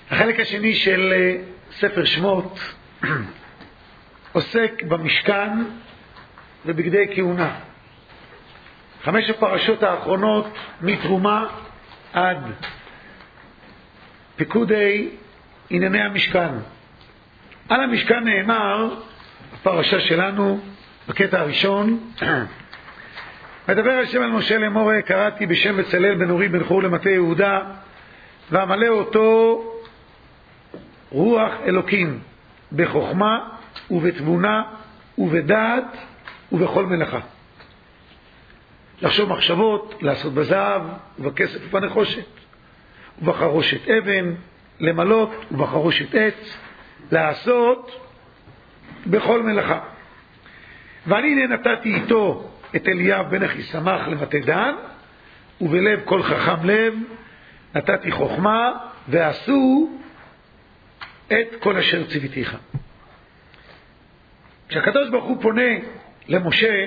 החלק השני של ספר שמות עוסק במשכן ובגדי כהונה. 5 הפרשות האחרונות מתרומה עד פיקודי ענייני המשכן. על המשכן נאמר, הפרשה שלנו בקטע הראשון, מדבר השם על משה לאמור, קראתי בשם בצלאל בן אורי בן חור למטה יהודה, ואמלא אותו רוח אלוקים בחוכמה ובתבונה ובדעת ובכל מלאכה. לחשוב מחשבות, לעשות בזהב ובכסף ובנחושת ובחרושת אבן, למלות ובחרושת עץ, לעשות בכל מלאכה. ואני נתתי איתו את אליאב בן אחיסמך למטה דן, ובלב כל חכם לב נתתי חוכמה, ועשו את כל אשר ציוויתיך. כשהקדוש ברוך הוא פונה למשה,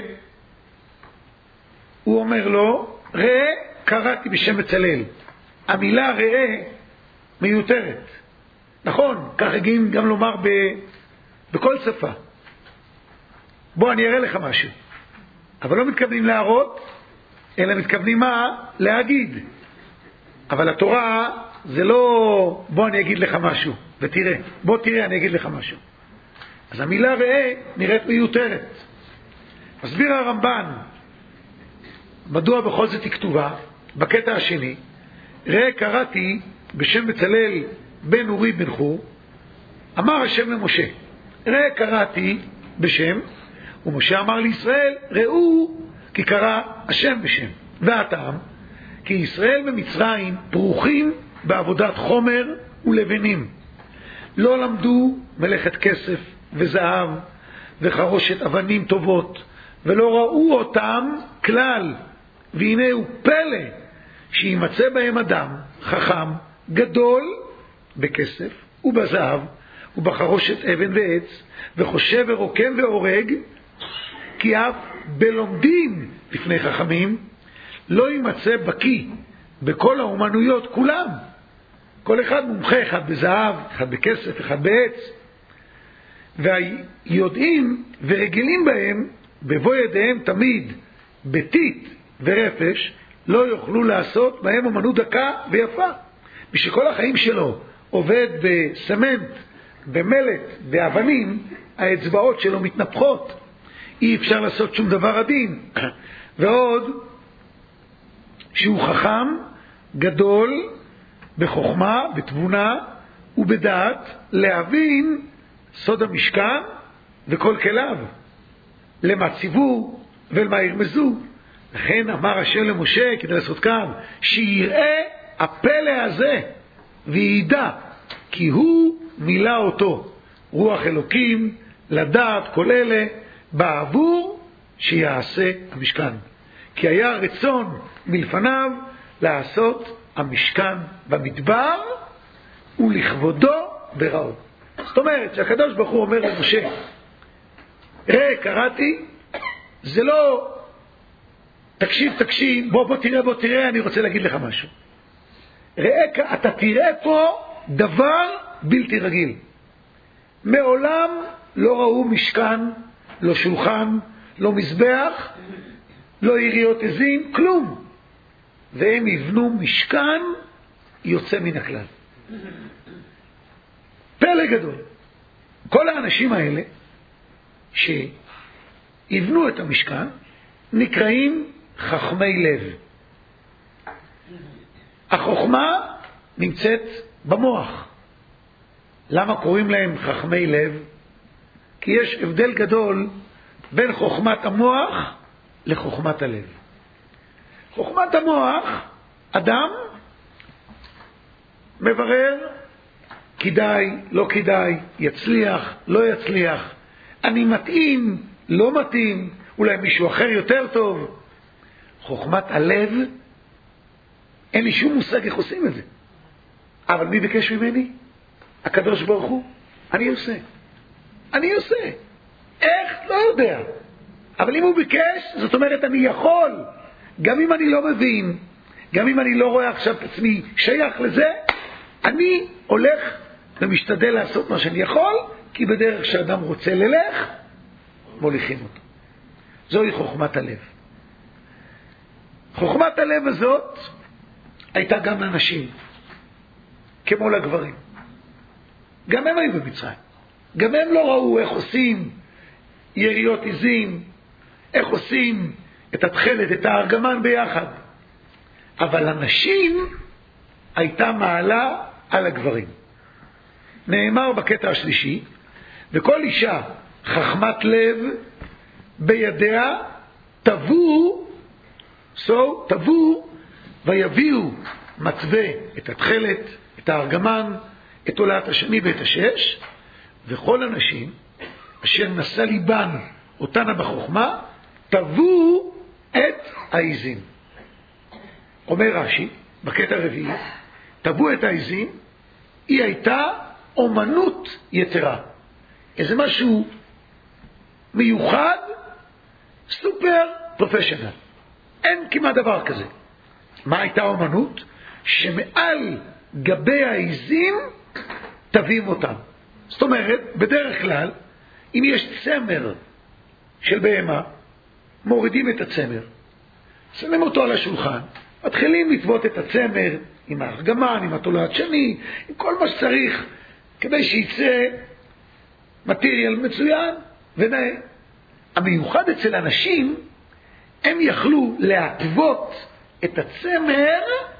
הוא אומר לו, ראה קראתי בשם בצלאל. המילה ראה מיותרת. נכון, כך הגיעים גם לומר בכל שפה. בוא אני אראה לך משהו. אבל לא מתכוונים להראות, אלא מתכוונים מה? להגיד. אבל התורה זה לא בוא אני אגיד לך משהו ותראה. בוא תראה אני אגיד לך משהו. אז המילה ראה נראית מיותרת. מסביר הרמב"ן מדוע בכל זאת היא כתובה בקטע השני. ראה קראתי בשם בצלאל בן אורי בן חור, אמר השם למשה, ראה קראתי בשם, ומשה אמר לישראל, ראו כי קרא השם בשם. והטעם, כי ישראל במצרים פרוחים בעבודת חומר ולבנים. לא למדו מלאכת כסף וזהב וחרושת אבנים טובות, ולא ראו אותם כלל. והנה הוא פלא שימצא בהם אדם חכם גדול בכסף ובזהב ובחרושת אבן ועץ, וחושב ורוקם והורג, כי אף בלומדים לפני חכמים לא יימצא בקי בכל האומנויות כולם. כל אחד מומחה, אחד בזהב, אחד בכסף, אחד בעץ, והיודעים ורגילים בהם בבוא ידיהם תמיד ביתית ורפש, לא יוכלו לעשות בהם אומנות דקה ויפה. משכל החיים שלו עובד בסמנט, במלט, באבנים, האצבעות שלו מתנפחות, אי אפשר לעשות שום דבר עדין. ועוד שהוא חכם גדול בחוכמה, בתבונה ובדעת, להבין סוד המשכן וכל כליו, למה ציוו ולמה ירמזו. לכן אמר השם למשה כדי לעשות כאן, שיראה הפלא הזה וידע כי הוא מילא אותו רוח אלוקים לדעת כל אלה בעבור שיעשה המשכן. כי היה רצון מלפניו לעשות המשכן במדבר ולכבודו בראו. זאת אומרת שהקדוש ברוך הוא אומר למשה, ראה קראתי, זה לא תקשיב, בוא תראה, אני רוצה להגיד לך משהו. ראה, אתה תראה פה דבר בלתי רגיל. מעולם לא ראו משכן, לא שולחן, לא מזבח, לא יריות עזים, כלום. והם יבנו משכן יוצא מן הכלל. פלא גדול. כל האנשים האלה שיבנו את המשכן נקראים חכמי לב. החוכמה נמצאת במוח. למה קוראים להם חכמי לב? כי יש הבדל גדול בין חוכמת המוח לחוכמת הלב. חוכמת המוח, אדם מברר, כדאי, לא כדאי, יצליח, לא יצליח, אני מתאים, לא מתאים, אולי מישהו אחר יותר טוב. חוכמת הלב, אין לי שום מושג איך עושים את זה. אבל מי ביקש ממני? הקדוש ברוך הוא. אני עושה. איך? לא יודע. אבל אם הוא ביקש, זאת אומרת אני יכול. גם אם אני לא מבין, גם אם אני לא רואה עכשיו את עצמי שייך לזה, אני הולך ומשתדל לעשות מה שאני יכול, כי בדרך שאדם רוצה ללך, מוליכים אותו. זוהי חוכמת הלב. חוכמת הלב הזאת הייתה גם לנשים, כמו לגברים. גם הם היו במצרים. גם הם לא ראו איך עושים יריות עזים, איך עושים את התחלת, את הארגמן ביחד. אבל לנשים הייתה מעלה על הגברים. נאמר בקטע השלישי, וכל אישה חכמת לב בידיה תבואו, תבואו ויביאו מצווה את התחלת, את הארגמן, את עולת השני ואת השש, וכל הנשים אשר נשא ליבן אותנה בחוכמה, תבואו את העזים. אומר רש"י, בקטע הרביעי, תבואו את העזים, היא הייתה אומנות יתרה. איזה משהו מיוחד, סופר פרופשנל. אין כמעט דבר כזה. מה הייתה אומנות? שמעל גבי העזים תבים אותם. זאת אומרת, בדרך כלל, אם יש צמר של בהמה, מורידים את הצמר, שמים אותו על השולחן, מתחילים לטוות את הצמר עם הארגמן, עם התולעת שני, עם כל מה שצריך, כדי שיצא מטריאל מצוין ונאה. המיוחד אצל אנשים, הם יכלו להטוות את הצמר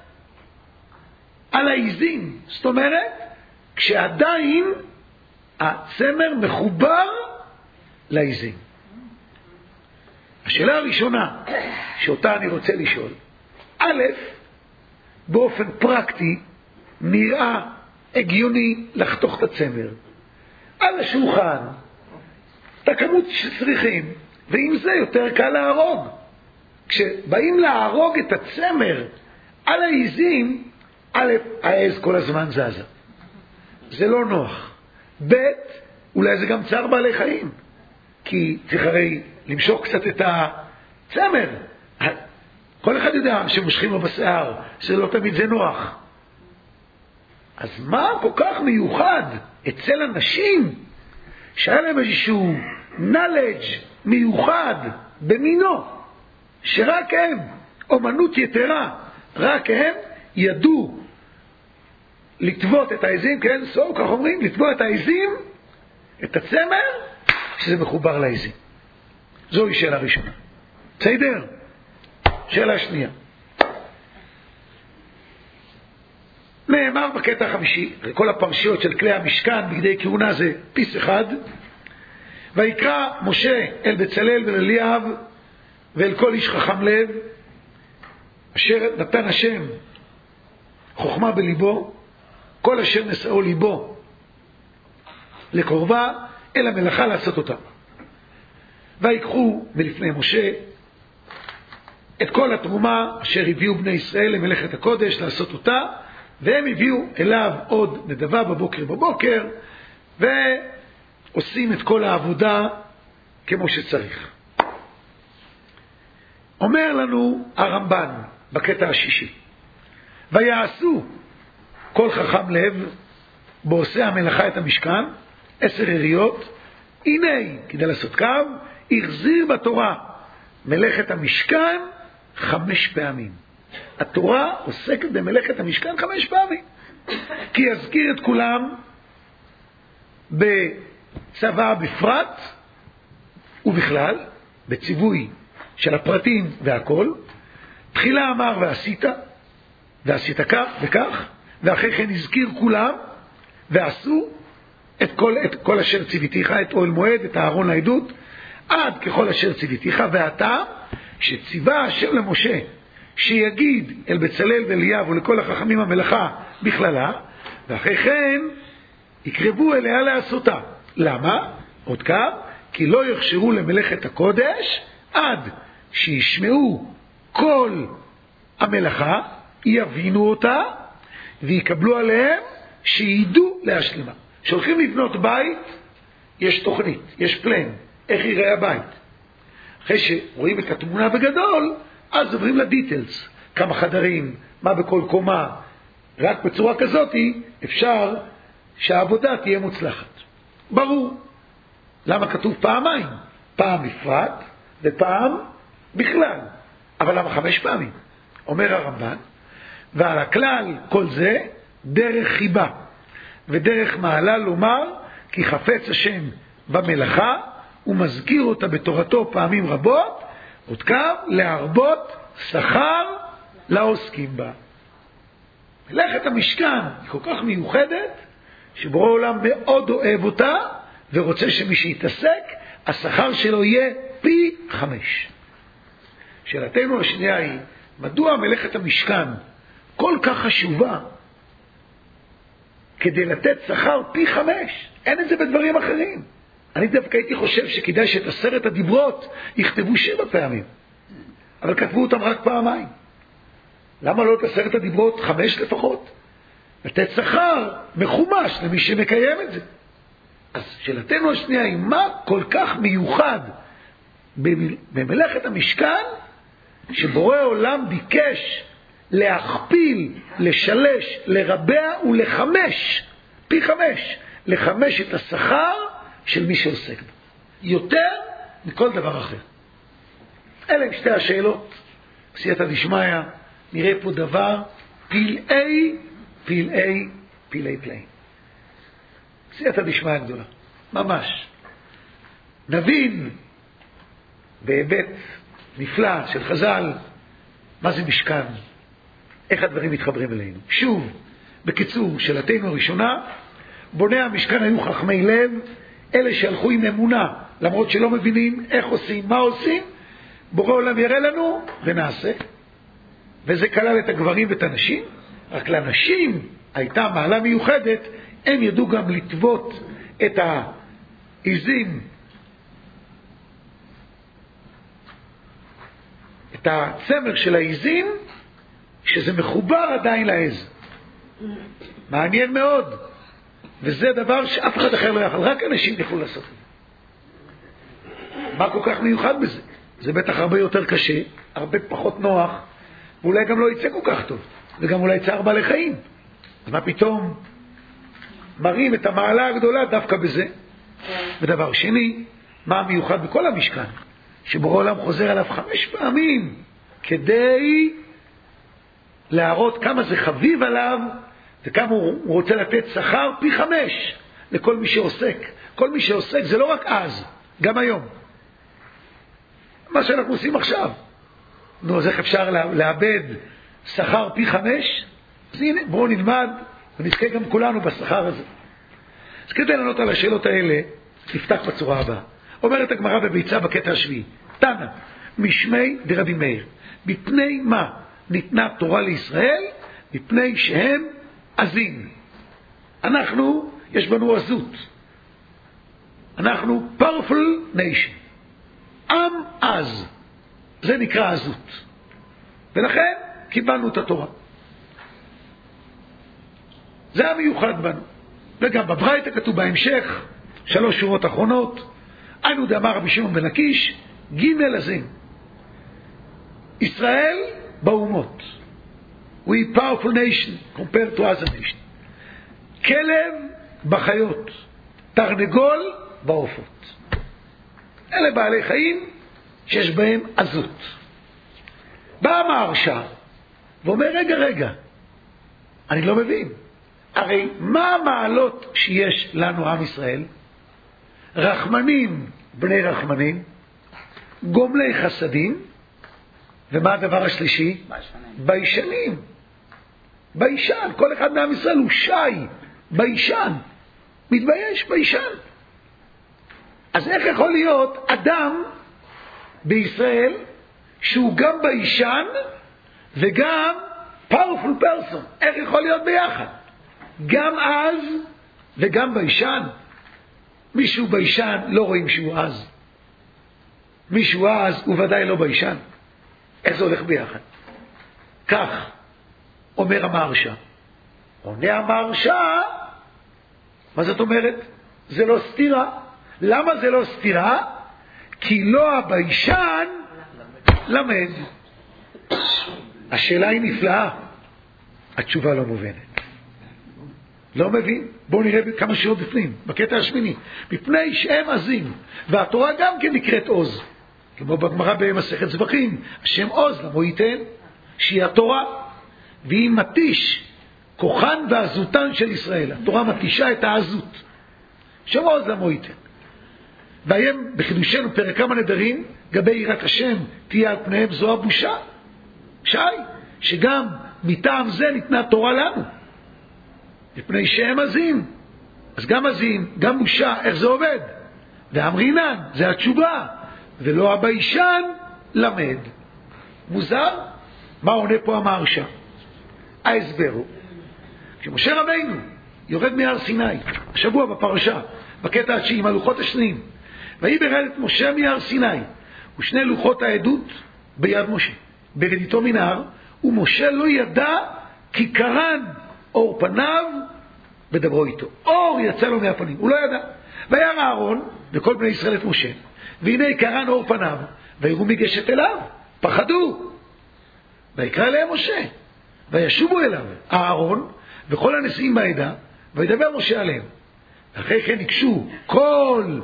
על העזים. זאת אומרת, כשעדיין הצמר מחובר לעזים. השאלה הראשונה שאותה אני רוצה לשאול, א', באופן פרקטי נראה הגיוני לחתוך את הצמר על השולחן, את הכמות שצריכים, ועם זה יותר קל להרוג. כשבאים להרוג את הצמר על העזים, א', העז כל הזמן זזה, זה לא נוח. ב', אולי זה גם צער בעלי חיים, כי צריך הרי למשוך קצת את הצמר. כל אחד יודע שמושכים לו בשיער, שלא תמיד זה נוח. אז מה כל כך מיוחד אצל אנשים שהיה להם איזשהו knowledge מיוחד במינו, שרק הם, אומנות יתרה, רק הם ידעו לטוות את העזים, כן, כך אומרים, לטבוע את העזים, את הצמר, שזה מחובר לעזים. זוהי שאלה ראשונה. בסדר? שאלה שנייה. נאמר בקטע החמישי, כל הפרשיות של כלי המשכן בגדי כהונה זה פיס אחד, ויקרא משה אל בצלאל ואל אליאב ואל כל איש חכם לב, אשר נתן השם חוכמה בליבו, כל אשר נשאו ליבו לקרבה אל המלאכה לעשות אותה. ויקחו מלפני משה את כל התרומה אשר הביאו בני ישראל למלאכת הקודש לעשות אותה, והם הביאו אליו עוד נדבה בבוקר, ועושים את כל העבודה כמו שצריך. אומר לנו הרמב"ן בקטע השישי, ויעשו כל חכם לב בעושה המלאכה את המשכן 10 יריות, הנה כדי לעשות קו, החזיר בתורה מלאכת המשכן 5 פעמים. התורה עוסקת במלאכת המשכן 5 פעמים, כי יזכיר את כולם בצבא בפרט ובכלל, בציווי של הפרטים והכל. תחילה אמר ועשית כך וכך, ואחרי כן הזכיר כולם ועשו את כל אשר ציוויתיך, את אוהל מועד, את הארון לעדות, עד ככל אשר ציוויתיך. ואתה, שציווה אשר למשה שיגיד אל בצלאל ואליאב ולכל החכמים המלאכה בכללה, ואחרי כן יקרבו אליה לעשותה. למה? עוד כך, כי לא יחשרו למלאכת הקודש עד שישמעו כל המלאכה, יבינו אותה ויקבלו עליהם שידעו להשלימה. שהולכים לבנות בית, יש תוכנית, יש פלן, איך ייראה הבית. אחרי שרואים את התמונה בגדול, אז עוברים לדיטלס, כמה חדרים, מה בכל קומה, רק בצורה כזאת אפשר שהעבודה תהיה מוצלחת. ברור. למה כתוב פעמיים? פעם בפרט ופעם בכלל. אבל למה 5 פעמים? אומר הרמב"ן, ועל הכלל כל זה דרך חיבה ודרך מעלה לומר כי חפץ השם במלאכה ומזכיר אותה בתורתו פעמים רבות, עוד קו להרבות שכר לעוסקים בה. מלאכת המשכן היא כל כך מיוחדת שבורא עולם מאוד אוהב אותה ורוצה שמי שיתעסק השכר שלו יהיה פי 5. שאלתנו השנייה היא, מדוע מלאכת המשכן כל כך חשובה כדי לתת שכר פי 5? אין את זה בדברים אחרים. אני דווקא הייתי חושב שכדאי שאת 10 הדיברות יכתבו 7 פעמים, אבל כתבו אותם רק פעמיים. למה לא את 10 הדיברות 5 לפחות? לתת שכר מחומש למי שמקיים את זה. אז שאלתנו השנייה היא, מה כל כך מיוחד במלאכת המשכן שבורא עולם ביקש להכפיל, לשלש, לרבע ולחמש, פי 5, לחמש את השכר של מי שעוסק בו, יותר מכל דבר אחר. אלה הם שתי השאלות. בסייעתא דשמיא נראה פה דבר פלאי פלאי פלאי פלאי. בסייעתא דשמיא גדולה, ממש. נבין בהיבט נפלא של חז"ל מה זה משכן, איך הדברים מתחברים אלינו. שוב, בקיצור, שאלתנו הראשונה, בוני המשכן היו חכמי לב, אלה שהלכו עם אמונה, למרות שלא מבינים איך עושים, מה עושים, בורא עולם יראה לנו ונעשה. וזה כלל את הגברים ואת הנשים, רק לנשים הייתה מעלה מיוחדת, הם ידעו גם לטוות את העיזים, את הצמר של העיזים, שזה מחובר עדיין לעז. מעניין מאוד. וזה דבר שאף אחד אחר לא יכול, רק אנשים יכולו לעשות את זה. מה כל כך מיוחד בזה? זה בטח הרבה יותר קשה, הרבה פחות נוח, ואולי גם לא יצא כל כך טוב, וגם אולי צער בעלי חיים. אז מה פתאום מראים את המעלה הגדולה דווקא בזה? ודבר שני, מה המיוחד בכל המשכן? שבורא עולם חוזר עליו 5 פעמים, כדי להראות כמה זה חביב עליו, וכמה הוא רוצה לתת שכר פי 5 לכל מי שעוסק. כל מי שעוסק זה לא רק אז, גם היום. מה שאנחנו עושים עכשיו. נו, אז איך אפשר לאבד שכר פי 5? אז הנה, בואו נלמד ונזכה גם כולנו בשכר הזה. אז כדי לענות על השאלות האלה, נפתח בצורה הבאה. אומרת הגמרא בביצה בקטע השביעי, תנא, משמי דרבי מאיר, מפני מה ניתנה תורה לישראל? מפני שהם עזים. אנחנו, יש בנו עזות. אנחנו powerful nation. עם עז. זה נקרא עזות. ולכן קיבלנו את התורה. זה המיוחד בנו. וגם בברייתא כתוב בהמשך, 3 שורות אחרונות, אנו דאמר רבי שמעון בן לקיש, ג' עזים. ישראל באומות. We powerful nation compared to other nation. כלב בחיות, תרנגול בעופות. אלה בעלי חיים שיש בהם עזות. בא המהרש"א ואומר, רגע, אני לא מבין. הרי מה המעלות שיש לנו עם ישראל? רחמנים בני רחמנים, גומלי חסדים, ומה הדבר השלישי? ביישנים. ביישן. כל אחד מעם ישראל הוא שי, ביישן. מתבייש, ביישן. אז איך יכול להיות אדם בישראל שהוא גם ביישן וגם powerful person? איך יכול להיות ביחד? גם אז וגם ביישן. מישהו ביישן לא רואים שהוא אז. מישהו אז הוא ודאי לא ביישן. איך זה הולך ביחד? כך אומר המהרש"א. עונה המהרש"א, מה זאת אומרת? זה לא סתירה. למה זה לא סתירה? כי לא הביישן למד. השאלה היא נפלאה. התשובה לא מובנת. לא מבין? בואו נראה כמה שירות בפנים, בקטע השמיני. מפני שהם עזים, והתורה גם כן נקראת עוז. כמו בגמרא במסכת זבחים, השם עוז למו ייתן, שהיא התורה, והיא מתיש כוחן ועזותן של ישראל. התורה מתישה את העזות. שם עוז למו ייתן. והם בחידושנו פרק כמה נדרים, גבי יראת השם תהיה על פניהם זו הבושה. שי, שגם מטעם זה ניתנה תורה לנו. מפני שהם עזים. אז גם עזים, גם בושה, איך זה עובד? ואמרינן, זה התשובה. ולא הביישן למד. מוזר? מה עונה פה המהרש"א? ההסבר הוא, כשמשה רבינו יורד מהר סיני, השבוע בפרשה, בקטע התשיעי, עם הלוחות השניים, וירד את משה מהר סיני, ושני לוחות העדות ביד משה, ברדיתו מן ההר, ומשה לא ידע כי קרן אור פניו ודברו איתו. אור יצא לו מהפנים, הוא לא ידע. וירא אהרון וכל בני ישראל את משה, והנה קרן אור פניו, ויראו מגשת אליו, פחדו. ויקרא אליהם משה, וישובו אליו אהרון וכל הנשיאים בעדה, וידבר משה עליהם. ואחרי כן יקשו כל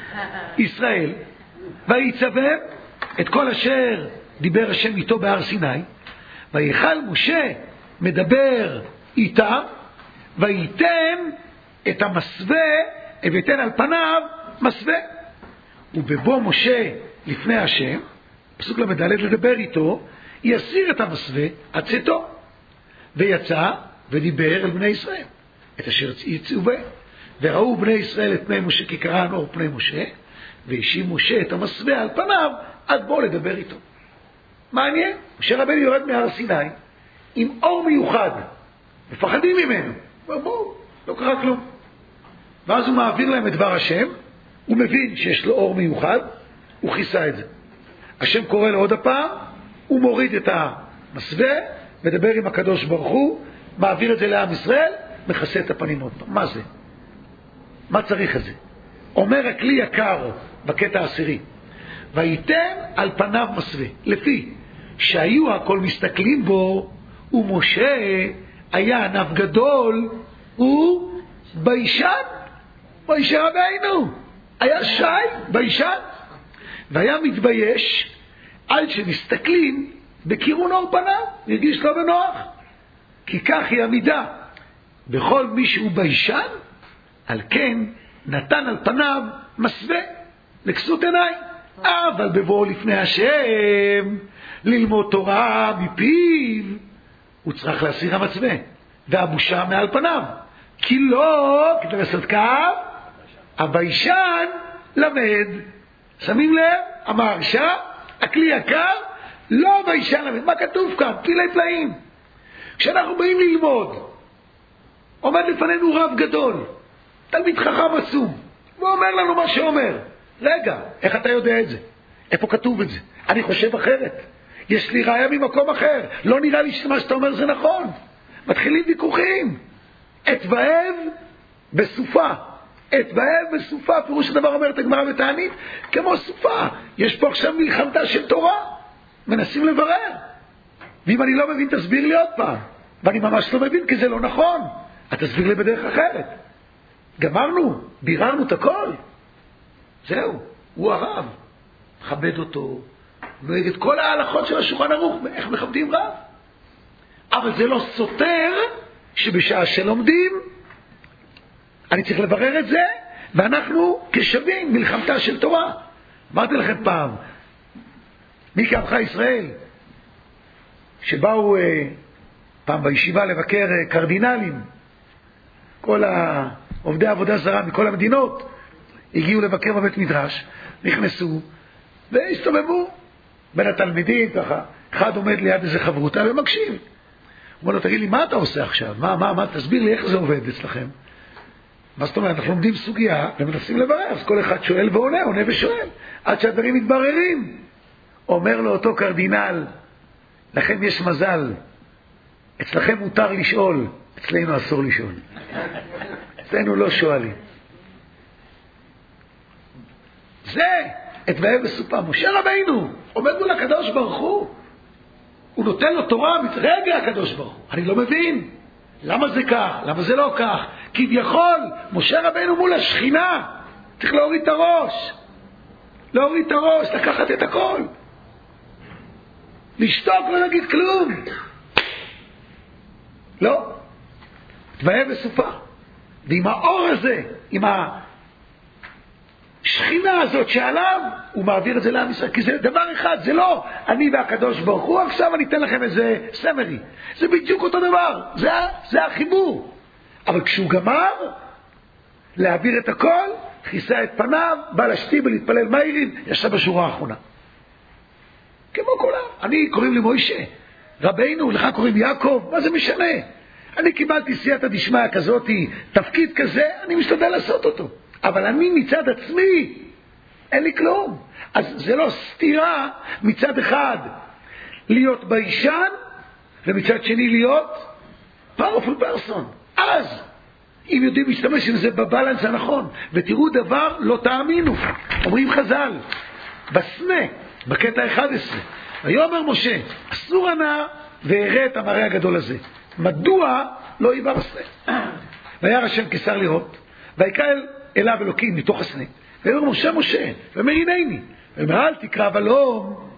ישראל, ויצווה את כל אשר דיבר השם איתו בהר סיני, ויחל משה מדבר איתם, וייתן את המסווה, ויתן על פניו מסווה. ובבוא משה לפני השם, פסוק למד לדבר איתו, יסיר את המסווה עד צאתו, ויצא ודיבר אל בני ישראל את אשר יצווה. וראו בני ישראל את פני משה כי קרן אור פני משה, והשיב משה את המסווה על פניו עד בוא לדבר איתו. מעניין, משה רבנו יורד מהר סיני עם אור מיוחד, מפחדים ממנו, בואו, לא קרה כלום. ואז הוא מעביר להם את דבר השם, הוא מבין שיש לו אור מיוחד, הוא כיסה את זה. השם קורא לו עוד הפעם, הוא מוריד את המסווה, מדבר עם הקדוש ברוך הוא, מעביר את זה לעם ישראל, מכסה את הפנים עוד פעם. מה זה? מה צריך את זה? אומר הכלי יקר בקטע העשירי, וייתן על פניו מסווה, לפי שהיו הכל מסתכלים בו, ומשה היה ענב גדול, הוא ביישן, משה רבינו היה שי ביישן, והיה מתבייש על שמסתכלים בכיוון אור פניו, הרגיש לו בנוח, כי כך היא המידה בכל מי שהוא ביישן, על כן נתן על פניו מסווה לכסות עיניים. אבל בבואו לפני השם ללמוד תורה מפיו, הוא צריך להסיר המצווה והבושה מעל פניו, כי לא, כדי לעשות כך, הביישן למד. שמים לב, המהרש"א, הכלי יקר, לא הביישן למד. מה כתוב כאן? פלאי פלאים. כשאנחנו באים ללמוד, עומד לפנינו רב גדול, תלמיד חכם עצום, הוא אומר לנו מה שאומר. רגע, איך אתה יודע את זה? איפה כתוב את זה? אני חושב אחרת, יש לי ראיה ממקום אחר, לא נראה לי שמה שאתה אומר זה נכון. מתחילים ויכוחים. אתבהב בסופה, אתבהב בסופה, פירוש הדבר אומרת הגמרא בתענית, כמו סופה. יש פה עכשיו מלחמתה של תורה, מנסים לברר, ואם אני לא מבין תסביר לי עוד פעם, ואני ממש לא מבין כי זה לא נכון, את תסביר לי בדרך אחרת. גמרנו, ביררנו את הכל, זהו, הוא הרב, מכבד אותו, נוהג את כל ההלכות של השולחן ערוך, איך מכבדים רב. אבל זה לא סותר שבשעה שלומדים אני צריך לברר את זה, ואנחנו כשווים מלחמתה של תורה. אמרתי לכם פעם, מי כעמך ישראל, שבאו פעם בישיבה לבקר קרדינלים, כל עובדי עבודה זרה מכל המדינות הגיעו לבקר בבית מדרש, נכנסו והסתובבו בין התלמידים ככה, אחד עומד ליד איזה חברותה ומקשיב. הוא אומר לו, תגיד לי, מה אתה עושה עכשיו? מה, תסביר לי איך זה עובד אצלכם. מה זאת אומרת? אנחנו לומדים סוגיה ומנסים לברר, אז כל אחד שואל ועונה, עונה ושואל, עד שהדברים מתבררים. אומר לו אותו קרדינל, לכם יש מזל, אצלכם מותר לשאול, אצלנו אסור לשאול. אצלנו לא שואלים. זה אתבהב בסופה. משה רבינו עומד מול הקדוש ברוך הוא, הוא נותן לו תורה, רגע הקדוש ברוך הוא, אני לא מבין. למה זה כך? למה זה לא כך? כביכול, משה רבנו מול השכינה, צריך להוריד את הראש. להוריד את הראש, לקחת את הכל. לשתוק ולא להגיד כלום. לא. תבהה בסופה. ועם האור הזה, עם השכינה הזאת שעליו, הוא מעביר את זה לעם ישראל. כי זה דבר אחד, זה לא אני והקדוש ברוך הוא, עכשיו אני אתן לכם איזה סמרי. זה בדיוק אותו דבר. זה החיבור. אבל כשהוא גמר להעביר את הכל, כיסה את פניו, בא לשתי ולהתפלל מהירים, ישב בשורה האחרונה. כמו כולם. אני קוראים לי מוישה, רבינו, לך קוראים יעקב, מה זה משנה? אני קיבלתי סייעתא דשמיא כזאת, תפקיד כזה, אני משתדל לעשות אותו. אבל אני מצד עצמי, אין לי כלום. אז זה לא סתירה מצד אחד להיות ביישן, ומצד שני להיות powerful person. אז, אם יודעים להשתמש עם זה בבלנס הנכון, ותראו דבר לא תאמינו. אומרים חז"ל, בסנה, בקטע 11, ויאמר משה, אסור הנא ויראה את המראה הגדול הזה. מדוע לא יבא בסנה? וירא השם כשר לראות, ויקרא אליו אלוקים מתוך הסנה. ויאמר משה משה, ואומר הנני, ואומר אל תקרא ולום,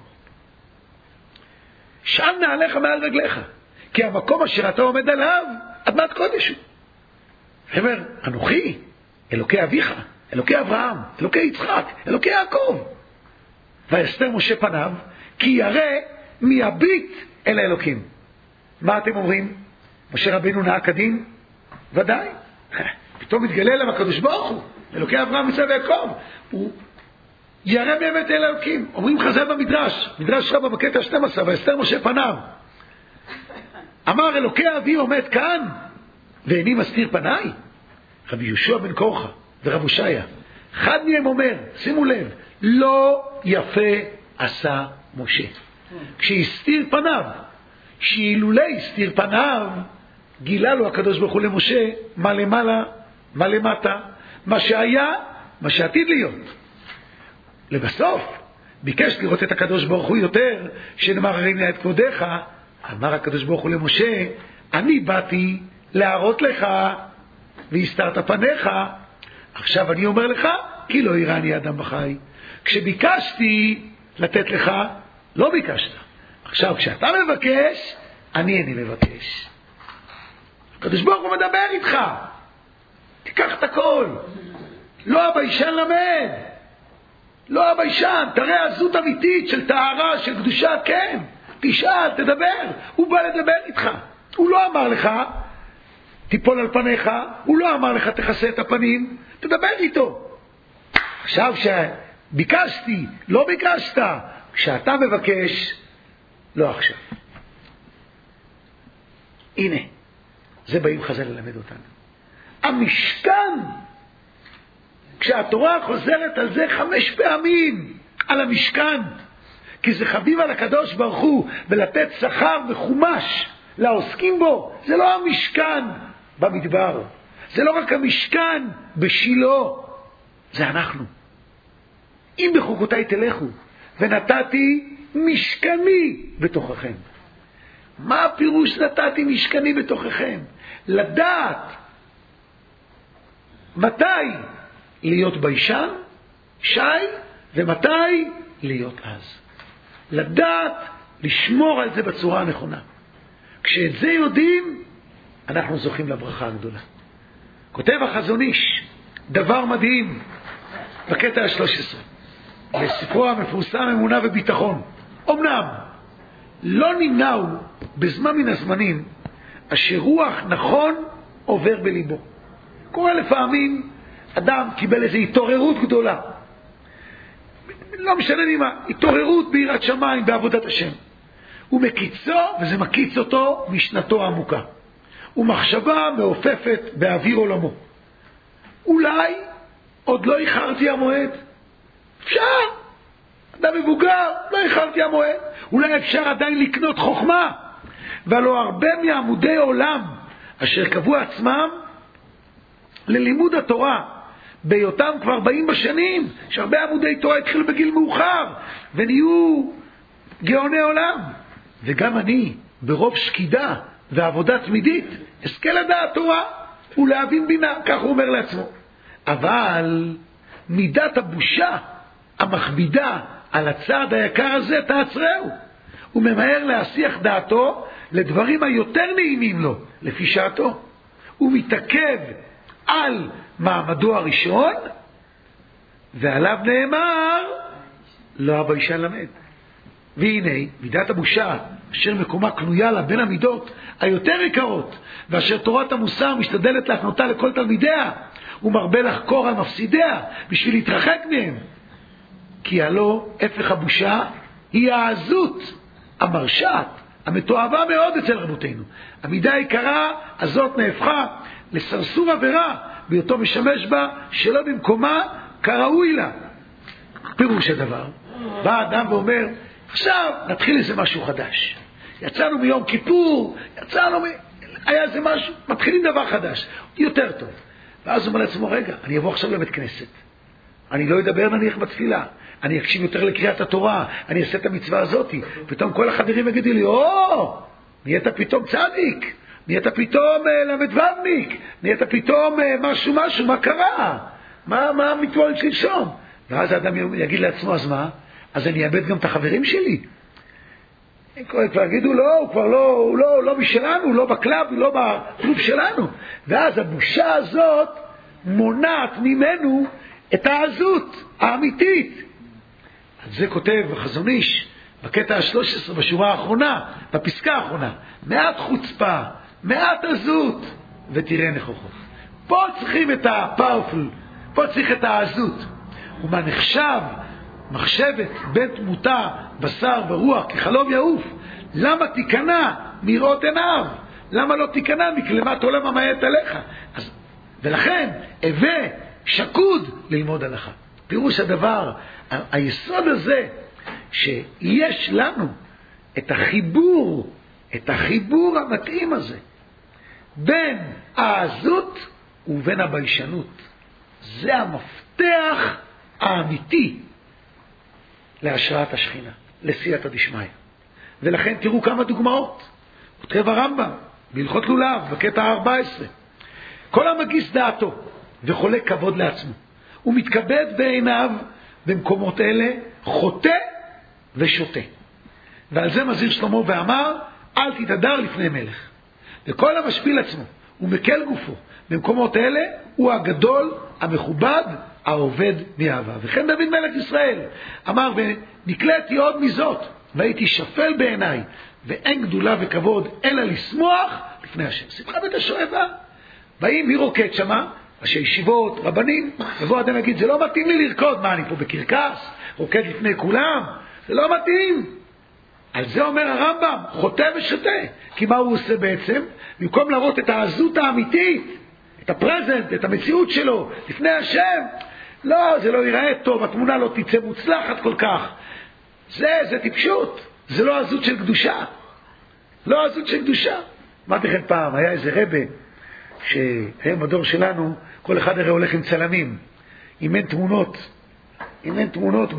שם נעליך מעל רגליך, כי המקום אשר אתה עומד עליו, אדמת קודש הוא. ואומר, אנוכי, אלוקי אביך, אלוקי אברהם, אלוקי יצחק, אלוקי יעקב. ויסתר משה פניו, כי ירא מיביט אל האלוקים. מה אתם אומרים? משה רבינו נהג כדין? ודאי. פתאום מתגלה אליו הקדוש ברוך הוא, אלוקי אברהם יצחק ויעקב. הוא ירא מיביט אל האלוקים. אומרים חז"ל במדרש, מדרש רבה בקטע 12, ויסתר משה פניו. אמר אלוקי אבי עומד כאן, ואיני מסתיר פניי. רבי יהושע בן קורחה ורב הושעיה, אחד מהם אומר, שימו לב, לא יפה עשה משה כשהסתיר פניו, שאילולא הסתיר פניו גילה לו הקדוש ברוך הוא למשה מה למעלה, מה למטה, מה שהיה, מה שעתיד להיות. לבסוף ביקש לראות את הקדוש ברוך הוא יותר, שנאמר הרי נא את כבודך. אמר הקדוש ברוך הוא למשה, אני באתי להראות לך והסתרת פניך, עכשיו אני אומר לך, כי לא יראני אדם בחי. כשביקשתי לתת לך, לא ביקשת. עכשיו כשאתה מבקש, אני איני מבקש. הקדוש ברוך הוא מדבר איתך, תיקח את הכל. לא הביישן למד, לא הביישן, תראה עזות אמיתית של טהרה, של קדושה, כן, תשאל, תדבר. הוא בא לדבר איתך, הוא לא אמר לך תיפול על פניך, הוא לא אמר לך תכסה את הפנים, תדבר איתו. עכשיו שביקשתי, לא ביקשת, כשאתה מבקש, לא עכשיו. הנה, זה באים חז"ל ללמד אותנו. המשכן, כשהתורה חוזרת על זה 5 פעמים, על המשכן, כי זה חביב על הקדוש ברוך הוא, ולתת שכר וחומש לעוסקים בו, זה לא המשכן במדבר, זה לא רק המשכן בשילה, זה אנחנו. אם בחוקותיי תלכו, ונתתי משכני בתוככם. מה הפירוש נתתי משכני בתוככם? לדעת מתי להיות ביישן, שי, ומתי להיות אז. לדעת לשמור על זה בצורה הנכונה. כשאת זה יודעים, אנחנו זוכים לברכה הגדולה. כותב החזון איש דבר מדהים בקטע 13 בספרו המפורסם אמונה וביטחון. אמנם לא נמנעו בזמן מן הזמנים אשר רוח נכון עובר בליבו. קורה לפעמים אדם קיבל איזו התעוררות גדולה, לא משנה לי מה, התעוררות ביראת שמיים בעבודת השם, הוא מקיצו, וזה מקיץ אותו משנתו העמוקה, ומחשבה מעופפת באוויר עולמו. אולי עוד לא איחרתי המועד. אפשר, אדם מבוגר, לא איחרתי המועד. אולי אפשר עדיין לקנות חוכמה, ולא הרבה מעמודי עולם אשר קבעו עצמם ללימוד התורה בהיותם כבר 40 בשנים, שהרבה עמודי תורה התחילו בגיל מאוחר ונהיו גאוני עולם. וגם אני, ברוב שקידה ועבודה תמידית, אזכה לדעת תורה ולהבין בינה, כך הוא אומר לעצמו. אבל מידת הבושה המכבידה על הצעד היקר הזה תעצרהו. הוא ממהר להסיח דעתו לדברים היותר נעימים לו, לפי שעתו. הוא מתעכב על מעמדו הראשון, ועליו נאמר, לא הביישן למד. והנה, מידת הבושה, אשר מקומה קנויה לה בין המידות היותר יקרות, ואשר תורת המוסר משתדלת להכנותה לכל תלמידיה, הוא מרבה לחקור על מפסידיה, בשביל להתרחק מהם. כי הלא, הפך הבושה, היא העזות, המרשעת, המתועבה מאוד אצל רבותינו. המידה העיקרה הזאת נהפכה לסרסור עבירה, בהיותו משמש בה שלא במקומה כראוי לה. פירוש הדבר, בא אדם ואומר, עכשיו נתחיל איזה משהו חדש. יצאנו מיום כיפור, היה איזה משהו, מתחילים דבר חדש, יותר טוב. ואז הוא אומר לעצמו, רגע, אני אבוא עכשיו לבית כנסת. אני לא אדבר נניח בתפילה. אני אקשיב יותר לקריאת התורה, אני אעשה את המצווה הזאת. פתאום כל החברים יגידו לי, נהיית פתאום צדיק, נהיית פתאום למדוודניק, נהיית פתאום משהו, מה קרה? מה מתואר שלשום? ואז האדם יגיד לעצמו, אז מה? אז אני אאבד גם את החברים שלי. הם כבר יגידו, הוא כבר לא משלנו, הוא לא בקלאב, הוא לא בקלוב שלנו. ואז הבושה הזאת מונעת ממנו את העזות האמיתית. על זה כותב החזון איש בקטע ה-13 בשורה האחרונה, בפסקה האחרונה, מעט חוצפה, מעט עזות ותראה נכוחות. פה צריכים את הפאורפול, פה צריך את העזות. ומה נחשב מחשבת בין תמותה בשר ורוח כחלום יעוף, למה תיכנע מראות עיניו? למה לא תיכנע מכלמת עולם המעט עליך? ולכן הווה שקוד ללמוד הלכה. פירוש הדבר, היסוד הזה שיש לנו את החיבור המתאים הזה בין העזות ובין הביישנות, זה המפתח האמיתי להשראת השכינה, לסייעתא דשמיא. ולכן תראו כמה דוגמאות. כותב הרמב"ם בהלכות לולב בקטע 14, כל המגיש דעתו וחולה כבוד לעצמו הוא מתכבד בעיניו במקומות אלה, חוטא ושוטה. ועל זה מזהיר שלמה ואמר, אל תתהדר לפני מלך. וכל המשפיל עצמו ומקל גופו במקומות אלה הוא הגדול, המכובד, העובד מאהבה. וכן דוד מלך ישראל אמר, ונקלעתי עוד מזאת והייתי שפל בעיניי, ואין גדולה וכבוד אלא לשמוח לפני השם. שמחה בית השואבה. באים מי רוקד שמה? ראשי ישיבות, רבנים. יבוא אדם יגיד, זה לא מתאים לי לרקוד. מה, אני פה בקרקס? רוקד לפני כולם? זה לא מתאים. על זה אומר הרמב"ם, חוטא ושוטה. כי מה הוא עושה בעצם? במקום להראות את העזות האמיתית, את הפרזנט, את המציאות שלו לפני השם, לא, זה לא ייראה טוב, התמונה לא תצא מוצלחת כל כך. זה טיפשות. זה לא עזות של קדושה. לא עזות של קדושה. אמרתי לכם פעם, היה איזה רבה שהיום בדור שלנו כל אחד הרי הולך עם צלמים, אם אין תמונות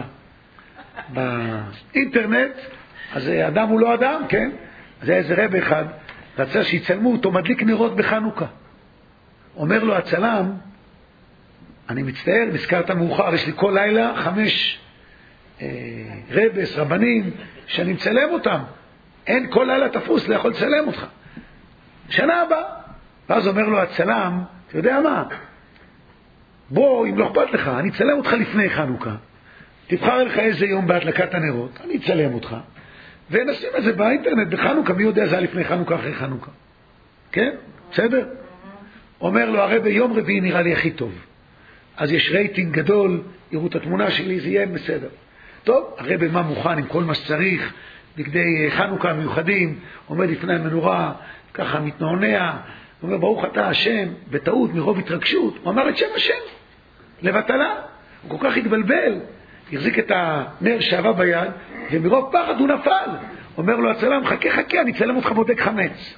באינטרנט, אז אדם הוא לא אדם, כן? אז היה איזה רבה אחד רצה שיצלמו אותו מדליק נרות בחנוכה. אומר לו הצלם, אני מצטער, נזכרת מאוחר, יש לי כל לילה 5 רבס, רבנים שאני מצלם אותם, אין כל לילה תפוס, לא יכול לצלם אותך שנה הבאה. ואז אומר לו הצלם, אתה יודע מה, בוא, אם לא אכפת לך, אני אצלם אותך לפני חנוכה, תבחר לך איזה יום בהדלקת הנרות, אני אצלם אותך ונשים את זה באינטרנט בחנוכה, מי יודע זה היה לפני חנוכה, אחרי חנוכה, כן? בסדר? אומר לו הרב, יום רביעי נראה לי הכי טוב, אז יש רייטינג גדול, יראו את התמונה שלי, זה יהיה בסדר. טוב, הרב מה מוכן עם כל מה שצריך, בגדי חנוכה מיוחדים, עומד לפני המנורה, ככה מתנענע, הוא אומר, ברוך אתה השם, בטעות, מרוב התרגשות, הוא אמר את שם השם, לבטלה. הוא כל כך התבלבל, החזיק את הנר שעבה ביד, ומרוב פחד הוא נפל. אומר לו הצלם, חכה, אני אצלם אותך בודק חמץ.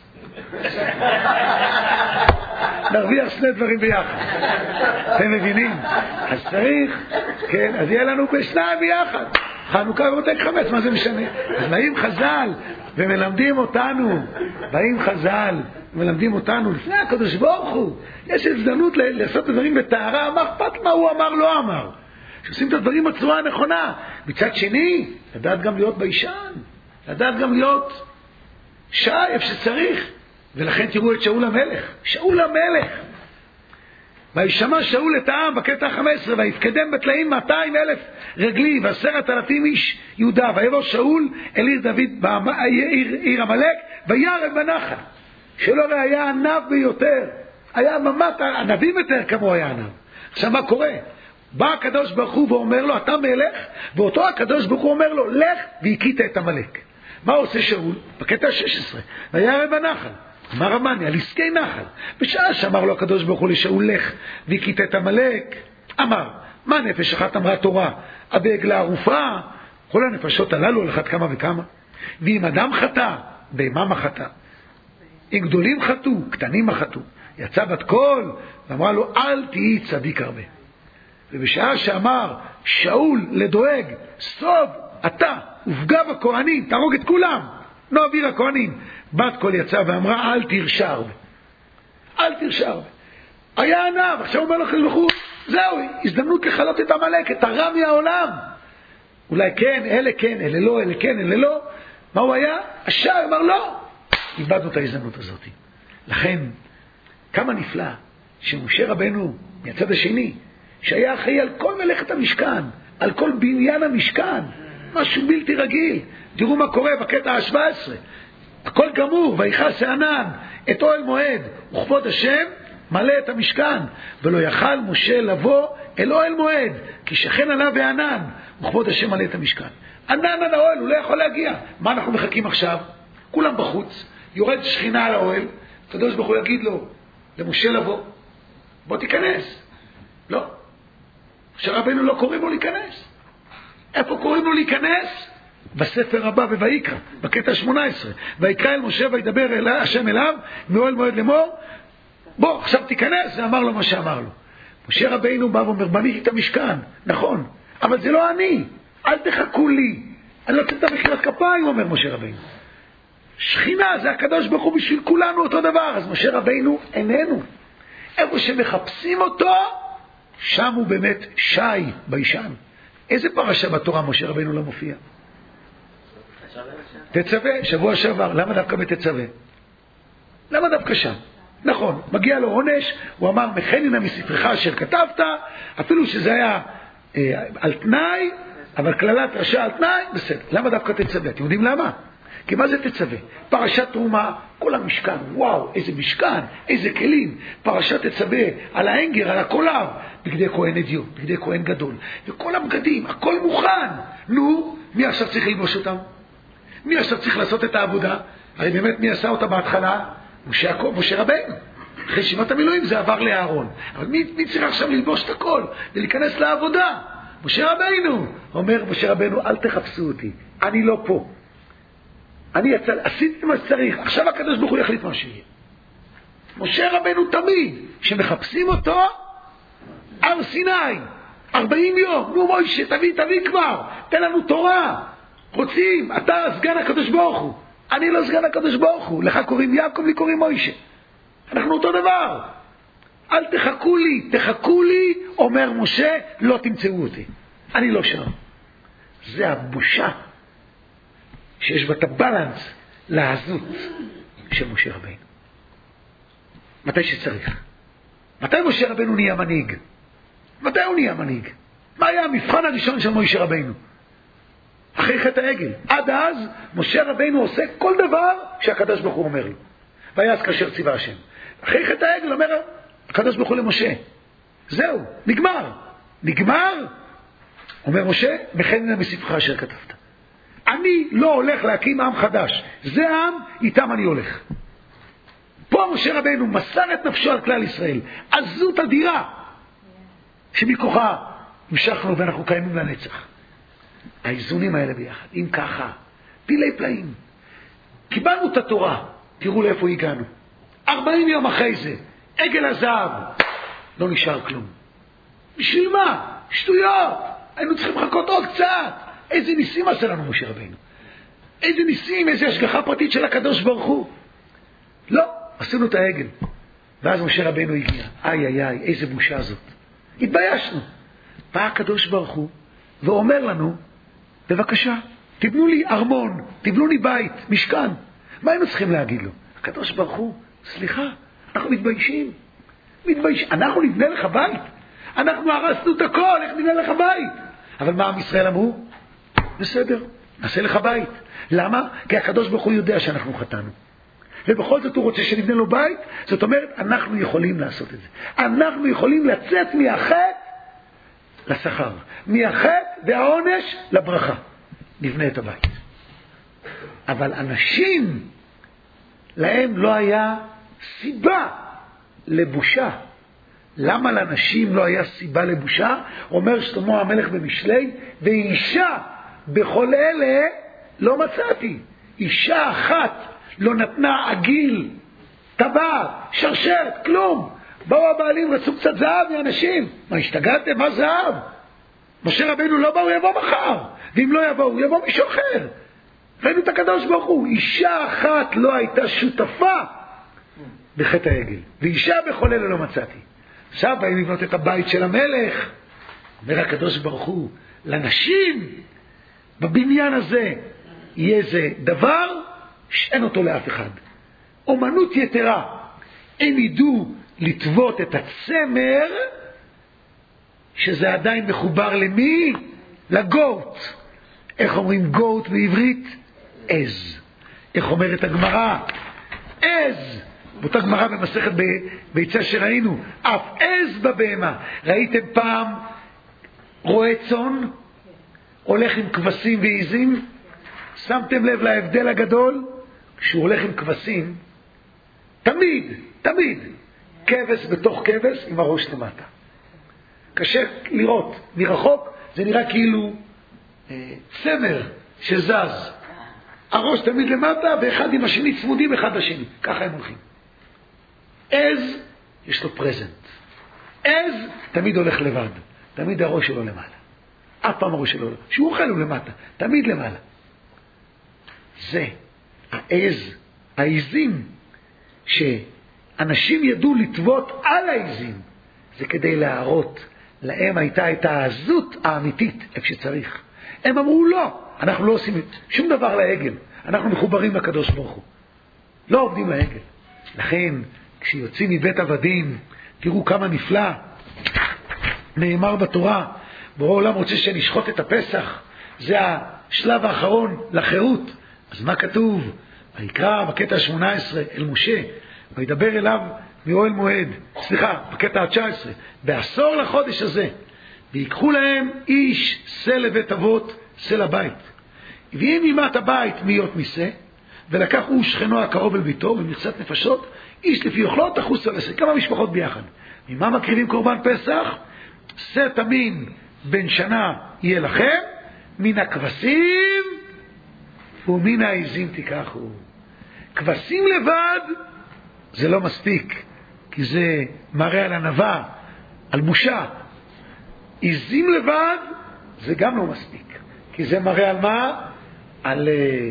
נרוויח 2 דברים ביחד. אתם מבינים? אז צריך, כן, אז יהיה לנו ב2 ביחד. חנוכה ובוטק חמץ, מה זה משנה? אז באים חז"ל ומלמדים אותנו, מלמדים אותנו לפני הקדוש ברוך הוא. יש הזדמנות לעשות דברים בטהרה, מה אכפת מה הוא אמר, לא אמר. שעושים את הדברים בצורה הנכונה. מצד שני, לדעת גם להיות ביישן, לדעת גם להיות שי איפה שצריך. ולכן תראו את שאול המלך. וישמע שאול את העם בקטע 15, ויתקדם בתלאים 200,000 רגלי ו10,000 איש יהודה, ויבוא שאול אל עיר דוד עיר עמלק, וירם בנחל. שלא היה ענב ביותר, היה ממש ענבים יותר כמו היה ענב. עכשיו מה קורה? בא הקדוש ברוך הוא ואומר לו אתה מלך, ואותו הקדוש ברוך הוא אומר לו לך והכית את עמלק. מה עושה שאול? בקטע 16, וירם בנחל. אמר המאני, על עסקי נחל. בשעה שאמר לו הקדוש ברוך הוא לשאול לך והכית את עמלק, אמר, מה נפש אחת אמרה תורה? הבעגלה ערופה, כל הנפשות הללו על אחת כמה וכמה. ואם אדם חטא, בהמה מה חטא? אם גדולים חטאו, קטנים מה חטאו? יצא בת קול, ואמרה לו, אל תהי צדיק הרבה. ובשעה שאמר שאול לדואג, סוב אתה ופגע בכהנים, תהרוג את כולם, לא אוויר הכהנים. בת קול יצא ואמרה, אל תרשע הרבה. אל תרשע הרבה. היה ענב, עכשיו אומר לו חלבחו, זהו, הזדמנות לחלות את עמלק, את הרע מהעולם. אולי כן, אלה לא, אלה כן, אלה לא. מה הוא היה? השער אמר לא. איבדנו את ההזדמנות הזאת. לכן, כמה נפלא שמשה רבנו מהצד השני, שהיה אחראי על כל מלאכת המשכן, על כל בניין המשכן, משהו בלתי רגיל. תראו מה קורה בקטע ה-17. הכל גמור, ויכס הענן את אוהל מועד, וכבוד השם מלא את המשכן, ולא יכל משה לבוא אל אוהל מועד, כי שכן עליו הענן, וכבוד השם מלא את המשכן. ענן על האוהל, הוא לא יכול להגיע. מה אנחנו מחכים עכשיו? כולם בחוץ, יורד שכינה על האוהל, הקדוש ברוך הוא יגיד לו, למשה לבוא, בוא תיכנס. לא. משה רבנו לא קוראים לו להיכנס. איפה קוראים לו להיכנס? בספר הבא בויקרא, בקטע 18. ויקרא אל משה וידבר אל השם אליו, מאוהל מועד לאמור, בוא, עכשיו תיכנס, ואמר לו מה שאמר לו. משה רבנו בא ואומר, בניתי את המשכן, נכון, אבל זה לא אני, אל תחכו לי, אני לא צריך את מחיאות כפיים, אומר משה רבנו. שכינה זה הקדוש ברוך הוא בשביל כולנו אותו דבר, אז משה רבנו איננו. איפה שמחפשים אותו, שם הוא באמת שי ביישן. איזה פרשה בתורה משה רבנו לא מופיע? תצווה, שבוע שעבר. למה דווקא בתצווה? למה דווקא שם? נכון, מגיע לו עונש, הוא אמר מכנינה מספרך אשר כתבת, אפילו שזה היה על תנאי, אבל כללת רשע על תנאי, בסדר. למה דווקא תצווה? אתם יודעים למה? כי מה זה תצווה? פרשת תרומה, כל המשכן, וואו, איזה משכן, איזה כלים. פרשת תצווה על האנגר, על הקולב, בגדי כהן אדיוט, בגדי כהן גדול, וכל הבגדים, הכל מוכן. נו, מי עכשיו צריך ללבוש אותם? מי עכשיו צריך לעשות את העבודה? הרי באמת מי עשה אותה בהתחלה? משה רבנו. אחרי שימת המילואים זה עבר לאהרון. אבל מי צריך עכשיו ללבוש את הכל ולהיכנס לעבודה? משה רבנו. אומר משה רבנו, אל תחפשו אותי, אני לא פה. אני עשיתי מה שצריך, עכשיו הקדוש ברוך הוא יחליט מה שיהיה. משה רבנו תמיד, שמחפשים אותו, הר סיני, 40 יום, נו מוישה, תביא כבר, תן לנו תורה. רוצים, אתה סגן הקדוש ברוך הוא, אני לא סגן הקדוש ברוך הוא, לך קוראים יעקב, לי קוראים מוישה. אנחנו אותו דבר. אל תחכו לי, אומר משה, לא תמצאו אותי. אני לא שם. זה הבושה שיש בה את הבלנס לעזות של משה רבנו. מתי שצריך. מתי משה רבנו נהיה מנהיג? מתי הוא נהיה מנהיג? מה היה המבחן הראשון של משה רבנו? אחרי חטא העגל. עד אז משה רבנו עושה כל דבר שהקדוש ברוך הוא אומר לו. ויעש כאשר ציווה השם. אחרי חטא העגל אומר הקדוש ברוך הוא למשה, זהו, נגמר. אומר משה, מכנינה מספרך אשר כתבת. אני לא הולך להקים עם חדש, זה עם, איתם אני הולך. פה משה רבנו מסר את נפשו על כלל ישראל, עזות אדירה שמכוחה המשכנו ואנחנו קיימים לנצח. האיזונים האלה ביחד, אם ככה, פילי פלאים. קיבלנו את התורה, תראו לאיפה הגענו. 40 יום אחרי זה, עגל הזהב, לא נשאר כלום. בשביל מה? שטויות. היינו צריכים לחכות עוד קצת. איזה ניסים עשה לנו משה רבינו? איזה ניסים, איזה השגחה פרטית של הקדוש ברוך הוא. לא, עשינו את העגל. ואז משה רבינו הגיע. איי איי איי, איזה בושה זאת. התביישנו. בא הקדוש ברוך הוא ואומר לנו, בבקשה, תבנו לי ארמון, תבנו לי בית, משכן. מה היינו צריכים להגיד לו? הקדוש ברוך הוא, סליחה, אנחנו מתביישים. אנחנו נבנה לך בית. אנחנו הרסנו את הכל, איך נבנה לך בית? אבל מה עם ישראל אמרו? בסדר, נעשה לך בית. למה? כי הקדוש ברוך הוא יודע שאנחנו חטאנו. ובכל זאת הוא רוצה שנבנה לו בית. זאת אומרת, אנחנו יכולים לעשות את זה. אנחנו יכולים לצאת מהחטא לשכר. מהחטא והעונש לברכה. נבנה את הבית. אבל אנשים, להם לא היה סיבה לבושה. למה לאנשים לא היה סיבה לבושה? אומר שלמה המלך במשלי, ואישה בכל אלה לא מצאתי. אישה אחת לא נתנה עגיל, טבעת, שרשרת, כלום. באו הבעלים, רצו קצת זהב מאנשים. מה, השתגעתם? מה זהב? משה רבינו לא בא, הוא יבוא מחר. ואם לא יבוא, הוא יבוא מישהו אחר. ראינו את הקדוש ברוך הוא. אישה אחת לא הייתה שותפה בחטא העגל. ואישה בכל אלה לא מצאתי. עכשיו באים לבנות את הבית של המלך. אומר הקדוש ברוך הוא, לנשים בבניין הזה יהיה זה דבר שאין אותו לאף אחד. אומנות יתרה. הם ידעו לטוות את הצמר, שזה עדיין מחובר למי? לגוט. איך אומרים גוט בעברית? עז. איך אומרת הגמרא? עז. באותה גמרא במסכת ביצה שראינו, אף עז בבהמה. ראיתם פעם רועה צאן הולך עם כבשים ועיזים? שמתם לב להבדל הגדול? כשהוא הולך עם כבשים, תמיד כבש בתוך כבש עם הראש למטה. קשה לראות מרחוק, זה נראה כאילו צמר שזז, הראש תמיד למטה ואחד עם השני צמודים אחד לשני, ככה הם הולכים. עז יש לו פרזנט. עז תמיד הולך לבד, תמיד הראש שלו למעלה, אף פעם הראש שלו לא, שהוא אוכל הוא למטה, תמיד למעלה. זה העז, העזים שאנשים ידעו לטוות על העזים, זה כדי להראות להם הייתה את העזות האמיתית איפה שצריך. הם אמרו לא, אנחנו לא עושים שום דבר לעגל, אנחנו מחוברים לקדוש ברוך הוא, לא עובדים לעגל. לכן כשיוצאים מבית עבדים, תראו כמה נפלא נאמר בתורה, בורא עולם רוצה שנשחוט את הפסח, זה השלב האחרון לחירות. אז מה כתוב? ויקרא בקטע 18 אל משה וידבר אליו מאוהל מועד, בקטע 19, בעשור לחודש הזה ויקחו להם איש שא לבית אבות, שא לבית, ואם אימת הבית מיות מסה, ולקח הוא שכנו הקרוב אל ביתו במרצת נפשות, איש לפי אוכלו תחוס על עשה, כמה משפחות ביחד. ממה מקריבים קורבן פסח? שא תמין בן שנה יהיה לכם, מן הכבשים ומן העזים תיקחו. כבשים לבד זה לא מספיק, כי זה מראה על ענווה, על בושה. עזים לבד זה גם לא מספיק, כי זה מראה על מה? על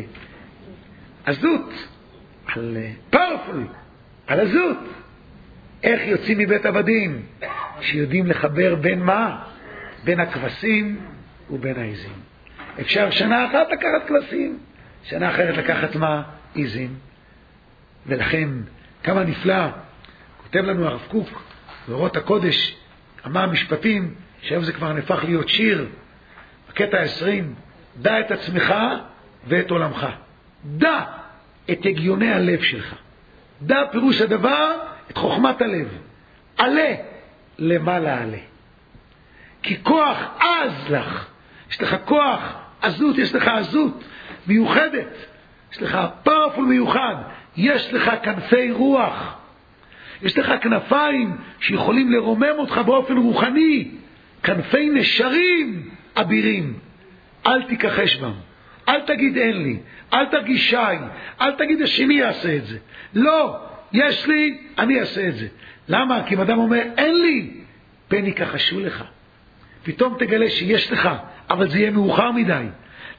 עזות, על פאורפול, על עזות. איך יוצאים מבית עבדים? שיודעים לחבר בין מה? בין הכבשים ובין העזים. אפשר שנה אחת לקחת כבשים, שנה אחרת לקחת מה? עזים. ולכן כמה נפלא כותב לנו הרב קוק באורות הקודש, כמה משפטים שהיום זה כבר נהפך להיות שיר, בקטע 20, דע את עצמך ואת עולמך, דע את הגיוני הלב שלך, דע פירוש הדבר את חוכמת הלב, עלה למעלה עלה, כי כוח עז לך, יש לך כוח עזות, יש לך עזות מיוחדת, יש לך פאורפול מיוחד, יש לך כנפי רוח, יש לך כנפיים שיכולים לרומם אותך באופן רוחני, כנפי נשרים אבירים. אל תיכחש בם, אל תגיד אין לי, אל תרגיש שי, אל תגיד השני יעשה את זה. לא, יש לי, אני אעשה את זה. למה? כי אם אדם אומר אין לי, פן יכחשו לך. פתאום תגלה שיש לך, אבל זה יהיה מאוחר מדי.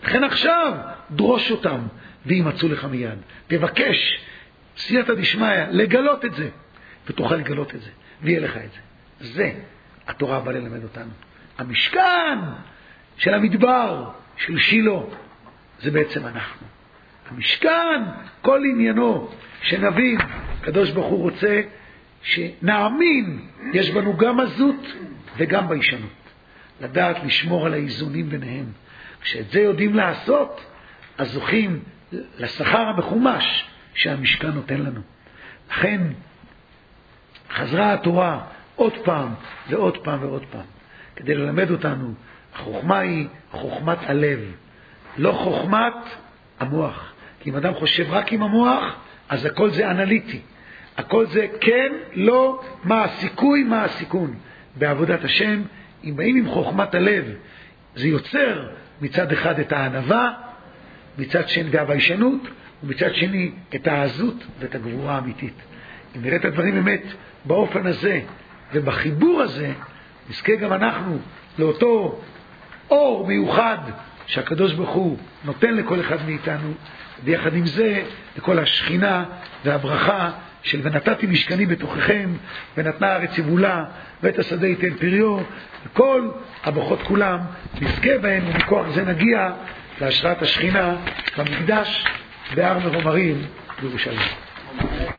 לכן עכשיו דרוש אותם וימצאו לך מיד. תבקש סייעתא דשמיא לגלות את זה, ותוכל לגלות את זה, ויהיה לך את זה. זה התורה באה ללמד אותנו. המשכן של המדבר, של שילה, זה בעצם אנחנו. המשכן, כל עניינו, שנבין, הקדוש ברוך הוא רוצה שנאמין, יש בנו גם עזות וגם ביישנות. לדעת לשמור על האיזונים ביניהם. כשאת זה יודעים לעשות, אז זוכים לשכר המחומש שהמשכן נותן לנו. לכן חזרה התורה עוד פעם ועוד פעם ועוד פעם, כדי ללמד אותנו, החוכמה היא חוכמת הלב, לא חוכמת המוח. כי אם אדם חושב רק עם המוח, אז הכל זה אנליטי. הכל זה כן, לא, מה הסיכוי, מה הסיכון. בעבודת השם, אם באים עם חוכמת הלב, זה יוצר מצד אחד את הענווה, מצד שני והביישנות, ומצד שני את העזות ואת הגבורה האמיתית. אם נראה את הדברים באמת באופן הזה ובחיבור הזה, נזכה גם אנחנו לאותו אור מיוחד שהקדוש ברוך הוא נותן לכל אחד מאיתנו, ויחד עם זה לכל השכינה והברכה של ונתתי משכני בתוככם, ונתנה הארץ יבולה, ואת השדה ייתן פריו, וכל הברכות כולם נזכה בהם, ומכוח זה נגיע להשראת השכינה במקדש בהר מרומרים בירושלים.